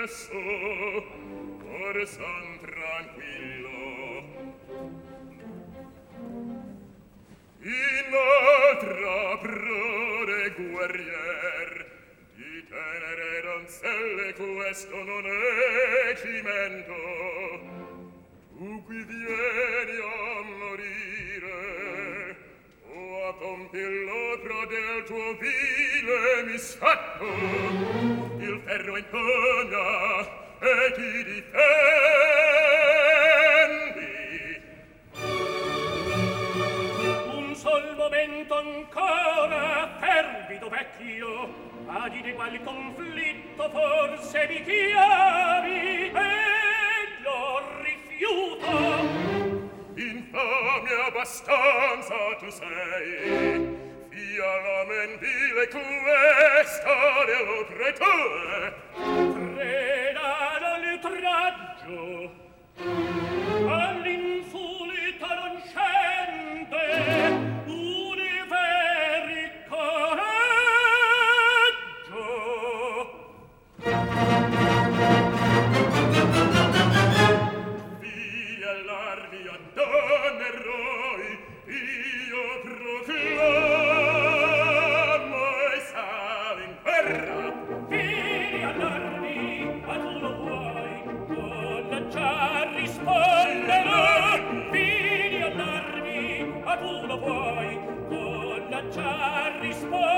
adesso ora son tranquillo. Inoltre prode guerrier di tenere donzelle, questo non è cimento. Tu qui vieni a morire o a compir l'opera del tuo vile misfatto. Il ferro impugna e ti difendi. Un sol momento ancora, fervido vecchio, ad inegual conflitto forse mi chiami e lo rifiuto. Infame abbastanza tu sei, fia la mendile questa dell'opre tue. Creda all'oltraggio, all'insulta non scende un veri coraggio. Via allarmi a donne eroi, io proclamo e sale in guerra. Via allarmi, ma tu lo vuoi, con già risponderò. Via allarmi, ma tu lo vuoi, con già risponderò.